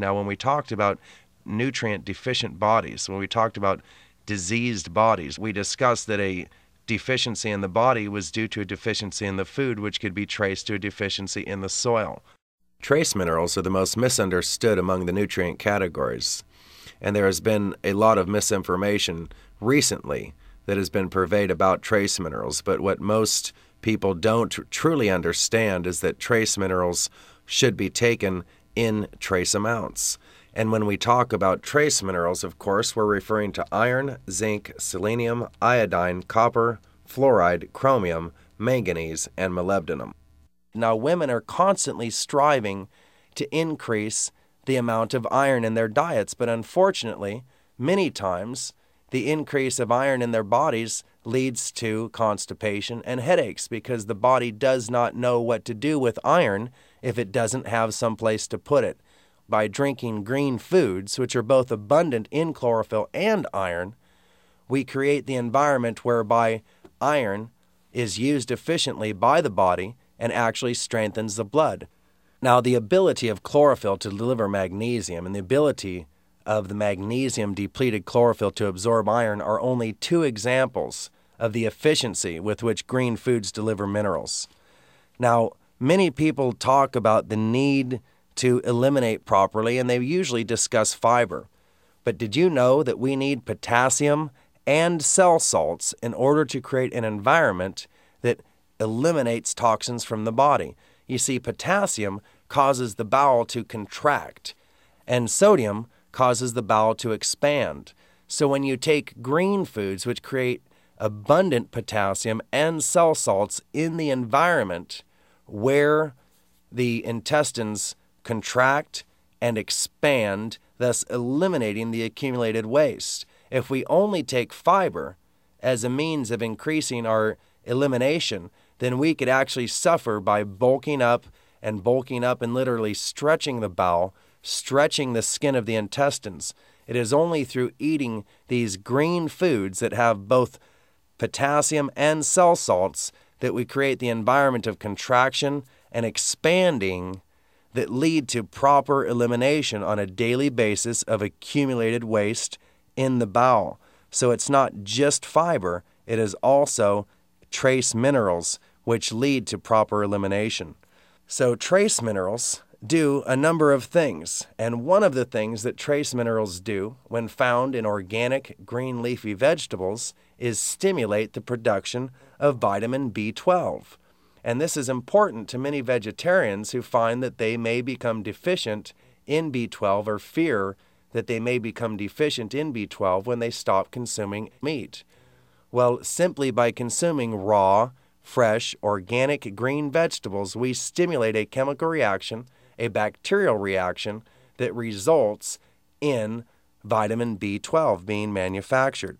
Now, when we talked about nutrient deficient bodies, when we talked about diseased bodies, we discussed that a deficiency in the body was due to a deficiency in the food, which could be traced to a deficiency in the soil. Trace minerals are the most misunderstood among the nutrient categories, and there has been a lot of misinformation recently that has been purveyed about trace minerals, but what most people don't truly understand is that trace minerals should be taken in trace amounts. And when we talk about trace minerals, of course, we're referring to iron, zinc, selenium, iodine, copper, fluoride, chromium, manganese, and molybdenum. Now, women are constantly striving to increase the amount of iron in their diets, but unfortunately, many times, the increase of iron in their bodies leads to constipation and headaches because the body does not know what to do with iron if it doesn't have some place to put it. By drinking green foods, which are both abundant in chlorophyll and iron, we create the environment whereby iron is used efficiently by the body and actually strengthens the blood. Now, the ability of chlorophyll to deliver magnesium and the ability of the magnesium-depleted chlorophyll to absorb iron are only two examples of the efficiency with which green foods deliver minerals. Now, many people talk about the need to eliminate properly, and they usually discuss fiber. But did you know that we need potassium and cell salts in order to create an environment that eliminates toxins from the body? You see, potassium causes the bowel to contract, and sodium causes the bowel to expand. So when you take green foods, which create abundant potassium and cell salts in the environment where the intestines contract and expand, thus eliminating the accumulated waste. If we only take fiber as a means of increasing our elimination, then we could actually suffer by bulking up and literally stretching the bowel, stretching the skin of the intestines. It is only through eating these green foods that have both potassium and cell salts that we create the environment of contraction and expanding that lead to proper elimination on a daily basis of accumulated waste in the bowel. So it's not just fiber, it is also trace minerals which lead to proper elimination. So trace minerals do a number of things, and one of the things that trace minerals do when found in organic green leafy vegetables is stimulate the production of vitamin B12. And this is important to many vegetarians who find that they may become deficient in B12 or fear that they may become deficient in B12 when they stop consuming meat. Well, simply by consuming raw, fresh, organic green vegetables, we stimulate a chemical reaction, a bacterial reaction that results in vitamin B12 being manufactured.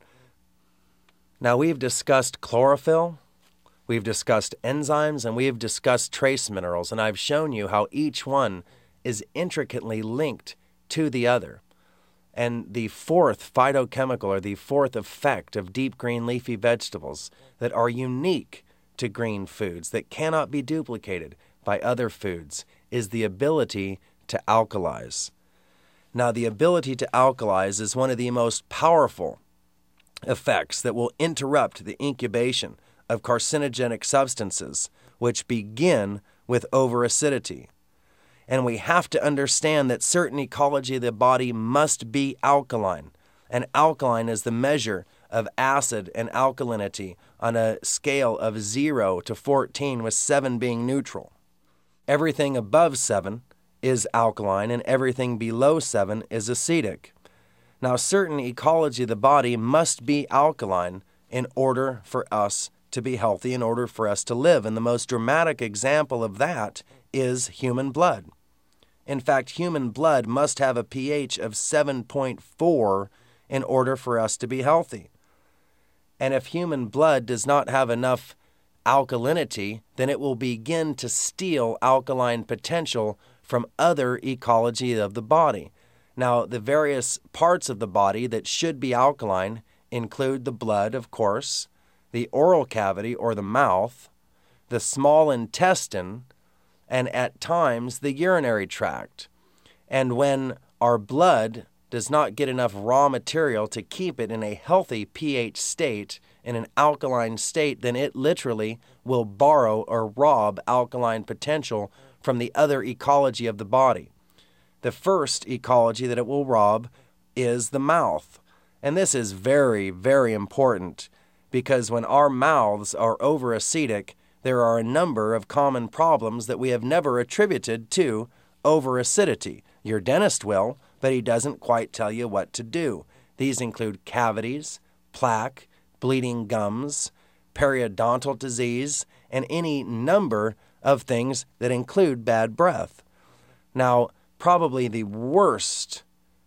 Now, we've discussed chlorophyll, we've discussed enzymes, and we have discussed trace minerals, and I've shown you how each one is intricately linked to the other. And the fourth phytochemical, or the fourth effect of deep green leafy vegetables that are unique to green foods, that cannot be duplicated by other foods, is the ability to alkalize. Now, the ability to alkalize is one of the most powerful effects that will interrupt the incubation of carcinogenic substances, which begin with overacidity. And we have to understand that certain ecology of the body must be alkaline. And alkaline is the measure of acid and alkalinity on a scale of 0 to 14, with 7 being neutral. Everything above 7 is alkaline, and everything below 7 is acidic. Now, certain ecology of the body must be alkaline in order for us to be healthy, in order for us to live. And the most dramatic example of that is human blood. In fact, human blood must have a pH of 7.4 in order for us to be healthy. And if human blood does not have enough alkalinity, then it will begin to steal alkaline potential from other ecology of the body. Now, the various parts of the body that should be alkaline include the blood, of course, the oral cavity or the mouth, the small intestine, and at times the urinary tract. And when our blood does not get enough raw material to keep it in a healthy pH state, in an alkaline state, then it literally will borrow or rob alkaline potential from the other ecology of the body. The first ecology that it will rob is the mouth. And this is very, very important because when our mouths are overacidic, there are a number of common problems that we have never attributed to overacidity. Your dentist will, but he doesn't quite tell you what to do. These include cavities, plaque, bleeding gums, periodontal disease, and any number of things that include bad breath. Now, probably the worst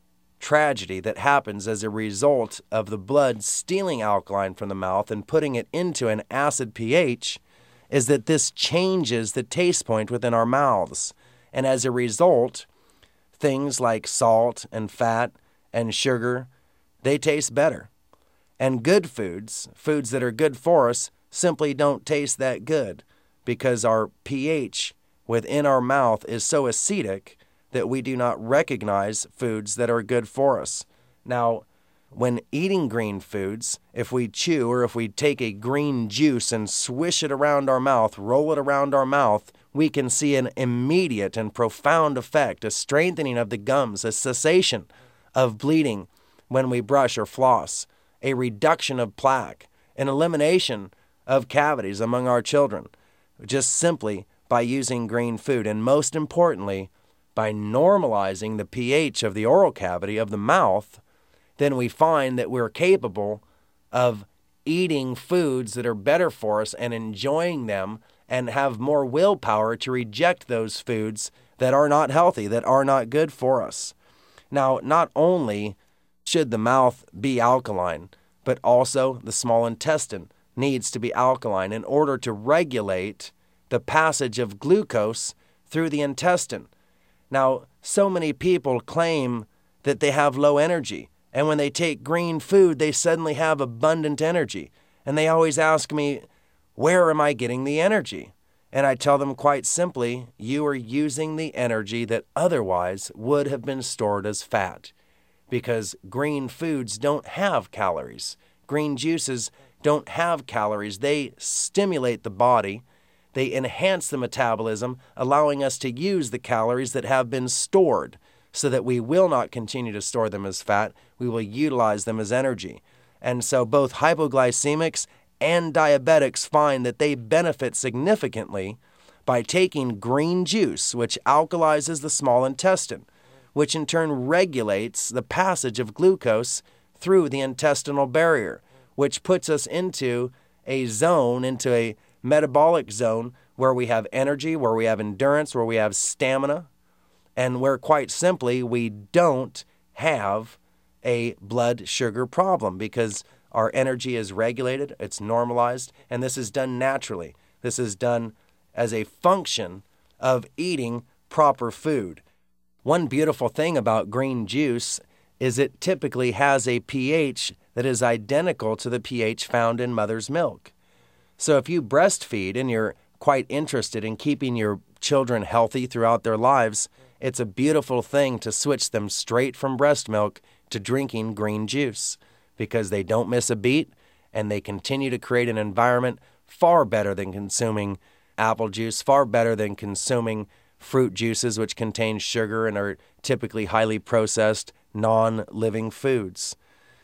tragedy that happens as a result of the blood stealing alkaline from the mouth and putting it into an acid pH is that this changes the taste point within our mouths. And as a result, things like salt and fat and sugar, they taste better. And good foods, foods that are good for us, simply don't taste that good because our pH within our mouth is so acidic that we do not recognize foods that are good for us. Now, when eating green foods, if we chew or if we take a green juice and swish it around our mouth, roll it around our mouth, we can see an immediate and profound effect, a strengthening of the gums, a cessation of bleeding when we brush or floss, a reduction of plaque, an elimination of cavities among our children, just simply by using green food. And most importantly, by normalizing the pH of the oral cavity of the mouth, then we find that we're capable of eating foods that are better for us and enjoying them and have more willpower to reject those foods that are not healthy, that are not good for us. Now, not only should the mouth be alkaline, but also the small intestine needs to be alkaline in order to regulate the passage of glucose through the intestine. Now, so many people claim that they have low energy, and when they take green food, they suddenly have abundant energy. And they always ask me, where am I getting the energy? And I tell them quite simply, you are using the energy that otherwise would have been stored as fat, because green foods don't have calories. Green juices don't have calories. They stimulate the body. They enhance the metabolism, allowing us to use the calories that have been stored so that we will not continue to store them as fat. We will utilize them as energy. And so both hypoglycemics and diabetics find that they benefit significantly by taking green juice, which alkalizes the small intestine, which in turn regulates the passage of glucose through the intestinal barrier, which puts us into a zone, into a metabolic zone where we have energy, where we have endurance, where we have stamina, and where quite simply we don't have a blood sugar problem because our energy is regulated, it's normalized, and this is done naturally. This is done as a function of eating proper food. One beautiful thing about green juice is it typically has a pH that is identical to the pH found in mother's milk. So if you breastfeed and you're quite interested in keeping your children healthy throughout their lives, it's a beautiful thing to switch them straight from breast milk to drinking green juice because they don't miss a beat and they continue to create an environment far better than consuming apple juice, far better than consuming fruit juices which contain sugar and are typically highly processed, non-living foods.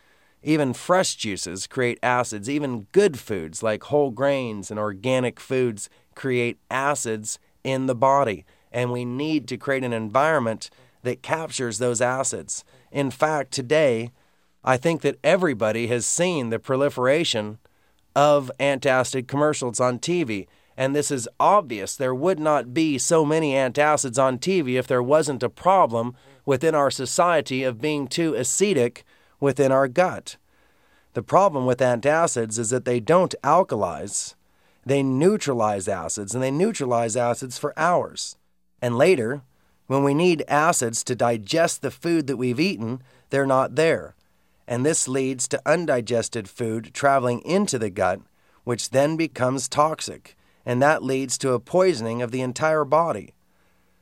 Even fresh juices create acids. Even good foods like whole grains and organic foods create acids in the body. And we need to create an environment that captures those acids. In fact, today, I think that everybody has seen the proliferation of antacid commercials on TV. And this is obvious. There would not be so many antacids on TV if there wasn't a problem within our society of being too acidic within our gut. The problem with antacids is that they don't alkalize. They neutralize acids, and they neutralize acids for hours. And later, when we need acids to digest the food that we've eaten, they're not there. And this leads to undigested food traveling into the gut, which then becomes toxic, and that leads to a poisoning of the entire body.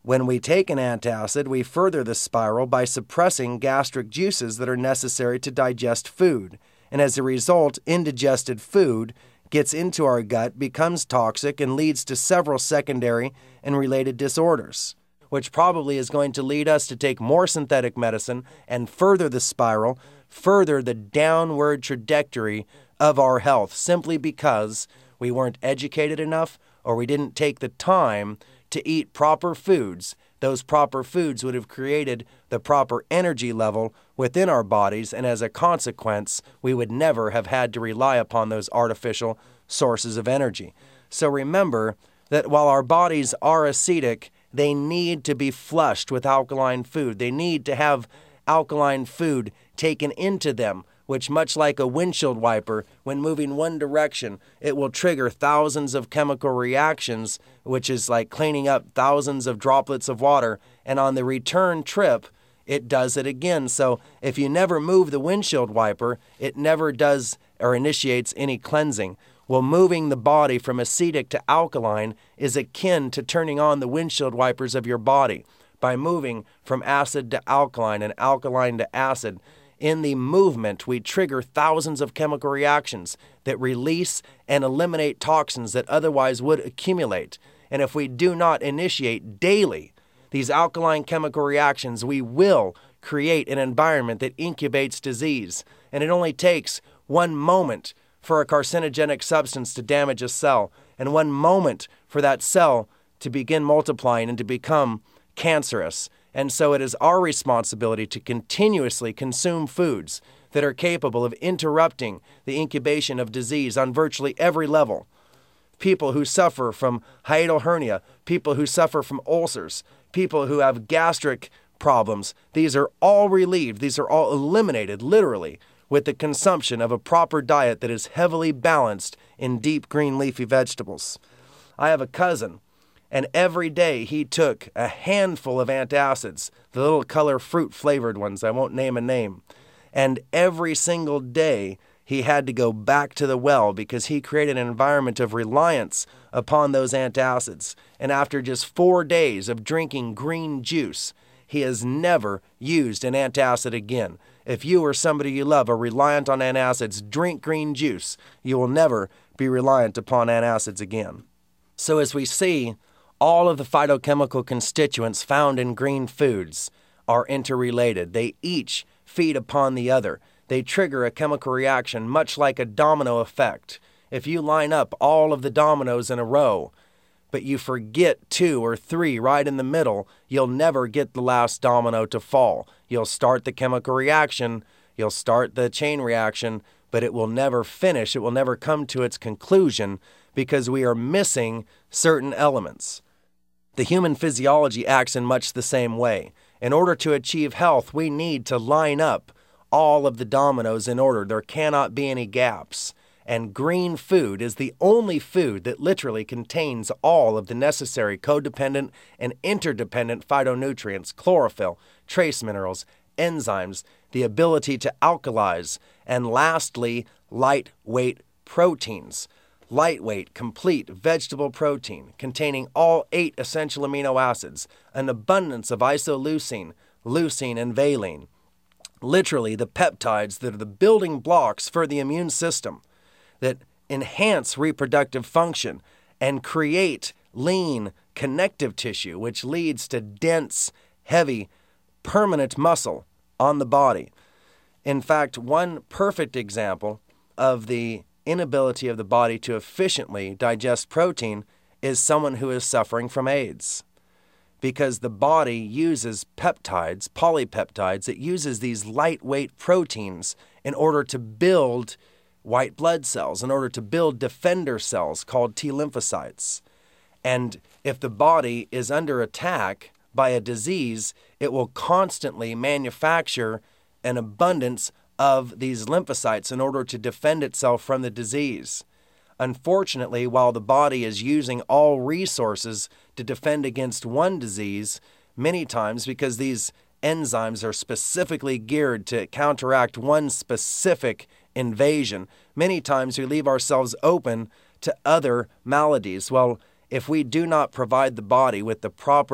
When we take an antacid, we further the spiral by suppressing gastric juices that are necessary to digest food. And as a result, indigested food gets into our gut, becomes toxic, and leads to several secondary and related disorders, which probably is going to lead us to take more synthetic medicine and further the spiral, further the downward trajectory of our health, simply because we weren't educated enough or we didn't take the time to eat proper foods. Those proper foods would have created the proper energy level within our bodies, and as a consequence, we would never have had to rely upon those artificial sources of energy. So remember that while our bodies are acidic, they need to be flushed with alkaline food. They need to have alkaline food taken into them, which, much like a windshield wiper, when moving one direction, it will trigger thousands of chemical reactions, which is like cleaning up thousands of droplets of water, and on the return trip, it does it again. So if you never move the windshield wiper, it never does or initiates any cleansing. Well, moving the body from acidic to alkaline is akin to turning on the windshield wipers of your body by moving from acid to alkaline and alkaline to acid. In the movement, we trigger thousands of chemical reactions that release and eliminate toxins that otherwise would accumulate. And if we do not initiate daily these alkaline chemical reactions, we will create an environment that incubates disease. And it only takes one moment for a carcinogenic substance to damage a cell, and one moment for that cell to begin multiplying and to become cancerous. And so it is our responsibility to continuously consume foods that are capable of interrupting the incubation of disease on virtually every level. People who suffer from hiatal hernia, people who suffer from ulcers, people who have gastric problems, these are all relieved, these are all eliminated, literally, with the consumption of a proper diet that is heavily balanced in deep green leafy vegetables. I have a cousin, and every day he took a handful of antacids, the little color fruit flavored ones, I won't name a name. And every single day he had to go back to the well because he created an environment of reliance upon those antacids. And after just 4 days of drinking green juice, he has never used an antacid again. If you or somebody you love are reliant on antacids, drink green juice. You will never be reliant upon antacids again. So as we see, all of the phytochemical constituents found in green foods are interrelated. They each feed upon the other. They trigger a chemical reaction much like a domino effect. If you line up all of the dominoes in a row, but you forget 2 or 3 right in the middle, you'll never get the last domino to fall. You'll start the chemical reaction, you'll start the chain reaction, but it will never finish. It will never come to its conclusion because we are missing certain elements. The human physiology acts in much the same way. In order to achieve health, we need to line up all of the dominoes in order. There cannot be any gaps. And green food is the only food that literally contains all of the necessary codependent and interdependent phytonutrients, chlorophyll, trace minerals, enzymes, the ability to alkalize, and lastly, lightweight proteins. Lightweight, complete vegetable protein containing all 8 essential amino acids, an abundance of isoleucine, leucine, and valine. Literally the peptides that are the building blocks for the immune system that enhance reproductive function and create lean connective tissue, which leads to dense, heavy, permanent muscle on the body. In fact, one perfect example of the inability of the body to efficiently digest protein is someone who is suffering from AIDS. Because the body uses peptides, polypeptides, it uses these lightweight proteins in order to build white blood cells, in order to build defender cells called T lymphocytes. And if the body is under attack by a disease, it will constantly manufacture an abundance of these lymphocytes in order to defend itself from the disease. Unfortunately, while the body is using all resources to defend against one disease, many times because these enzymes are specifically geared to counteract one specific invasion, many times we leave ourselves open to other maladies. Well, if we do not provide the body with the proper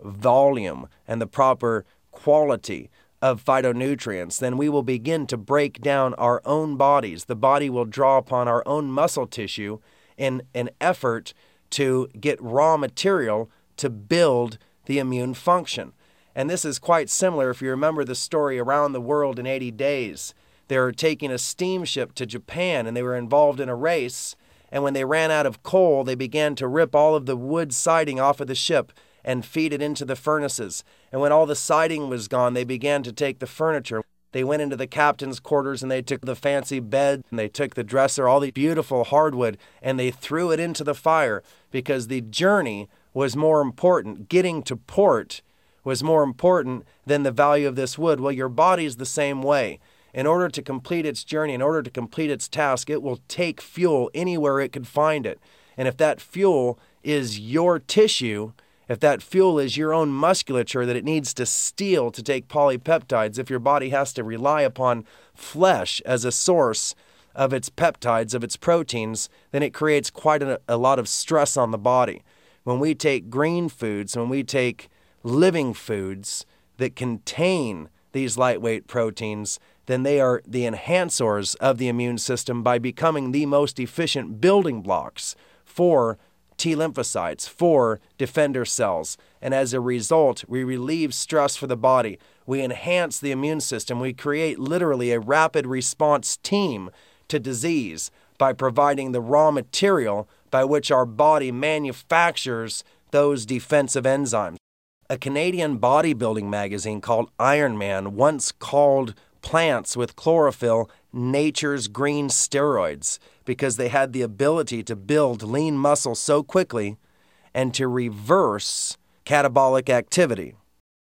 volume and the proper quality of phytonutrients, then we will begin to break down our own bodies. The body will draw upon our own muscle tissue in an effort to get raw material to build the immune function. And this is quite similar if you remember the story Around the World in 80 Days. They were taking a steamship to Japan and they were involved in a race. And when they ran out of coal, they began to rip all of the wood siding off of the ship and feed it into the furnaces. And when all the siding was gone, they began to take the furniture. They went into the captain's quarters and they took the fancy bed and they took the dresser, all the beautiful hardwood, and they threw it into the fire because the journey was more important. Getting to port was more important than the value of this wood. Well, your body's the same way. In order to complete its journey, in order to complete its task, it will take fuel anywhere it could find it. And if that fuel is your tissue, if that fuel is your own musculature that it needs to steal to take polypeptides, if your body has to rely upon flesh as a source of its peptides, of its proteins, then it creates quite a lot of stress on the body. When we take green foods, when we take living foods that contain these lightweight proteins, then they are the enhancers of the immune system by becoming the most efficient building blocks for T lymphocytes, for defender cells. And as a result, we relieve stress for the body. We enhance the immune system. We create literally a rapid response team to disease by providing the raw material by which our body manufactures those defensive enzymes. A Canadian bodybuilding magazine called Iron Man once called plants with chlorophyll nature's green steroids because they had the ability to build lean muscle so quickly and to reverse catabolic activity.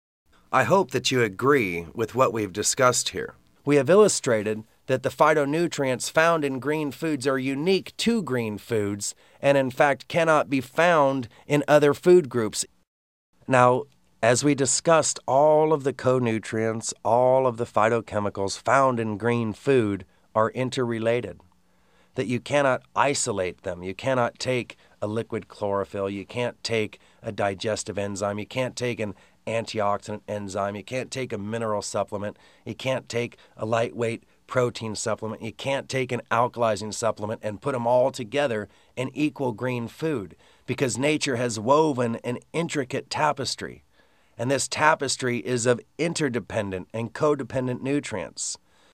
I hope that you agree with what we've discussed here. We have illustrated that the phytonutrients found in green foods are unique to green foods and in fact cannot be found in other food groups. Now, as we discussed, all of the co-nutrients, all of the phytochemicals found in green food are interrelated, that you cannot isolate them. You cannot take a liquid chlorophyll. You can't take a digestive enzyme. You can't take an antioxidant enzyme. You can't take a mineral supplement. You can't take a lightweight protein supplement. You can't take an alkalizing supplement and put them all together and equal green food because nature has woven an intricate tapestry. And this tapestry is of interdependent and codependent nutrients.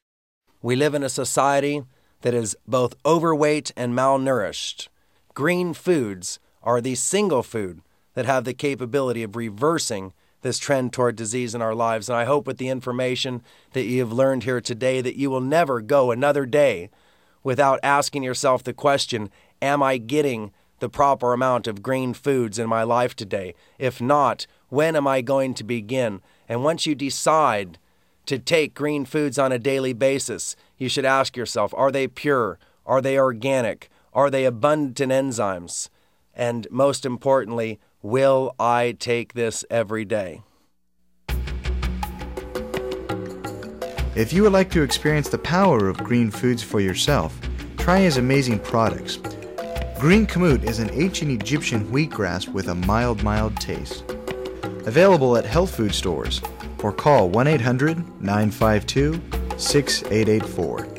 We live in a society that is both overweight and malnourished. Green foods are the single food that have the capability of reversing this trend toward disease in our lives. And I hope with the information that you have learned here today that you will never go another day without asking yourself the question, am I getting the proper amount of green foods in my life today? If not, when am I going to begin? And once you decide to take green foods on a daily basis, you should ask yourself, are they pure? Are they organic? Are they abundant in enzymes? And most importantly, will I take this every day? If you would like to experience the power of green foods for yourself, try his amazing products. Green Kamut is an ancient Egyptian wheatgrass with a mild taste. Available at health food stores or call 1-800-952-6884.